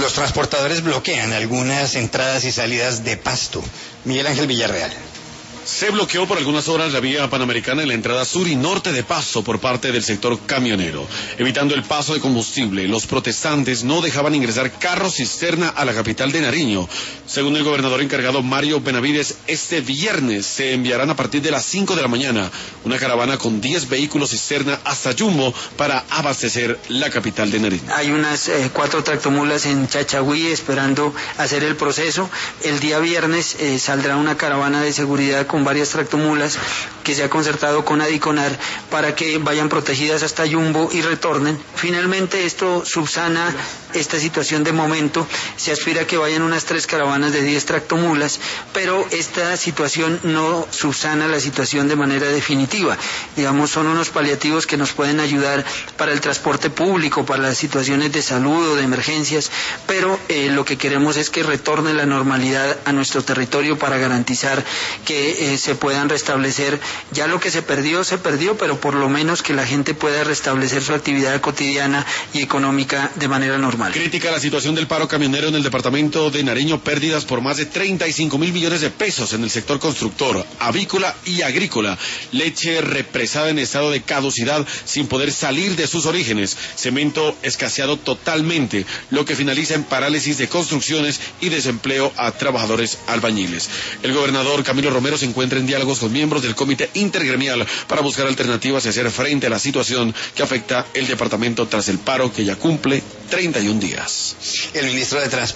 Los transportadores bloquean algunas entradas y salidas de Pasto. Miguel Ángel Villarreal. Se bloqueó por algunas horas la vía panamericana en la entrada sur y norte de Pasto por parte del sector camionero. Evitando el paso de combustible, los protestantes no dejaban ingresar carros cisterna a la capital de Nariño. Según el gobernador encargado Mario Benavides, este viernes se enviarán a partir de las 5 de la mañana una caravana con 10 vehículos cisterna hasta Yumbo para abastecer la capital de Nariño. Hay unas 4 tractomulas en Chachagüí esperando hacer el proceso. El día viernes saldrá una caravana de seguridad con varias tractomulas que se ha concertado con Adiconar para que vayan protegidas hasta Yumbo y retornen. Finalmente esto subsana esta situación de momento. Se aspira a que vayan unas 3 caravanas de 10 tractomulas, pero esta situación no subsana la situación de manera definitiva. Digamos, son unos paliativos que nos pueden ayudar para el transporte público, para las situaciones de salud o de emergencias, pero lo que queremos es que retorne la normalidad a nuestro territorio para garantizar que se puedan restablecer. Ya lo que se perdió, pero por lo menos que la gente pueda restablecer su actividad cotidiana y económica de manera normal. Crítica la situación del paro camionero en el departamento de Nariño, pérdidas por más de 35.000 millones de pesos en el sector constructor, avícola y agrícola, leche represada en estado de caducidad sin poder salir de sus orígenes, cemento escaseado totalmente, lo que finaliza en parálisis de construcciones y desempleo a trabajadores albañiles. El gobernador Camilo Romero se encuentra en diálogos con miembros del Comité Intergremial para buscar alternativas y hacer frente a la situación que afecta el departamento tras el paro que ya cumple 31 días. El ministro de Transporte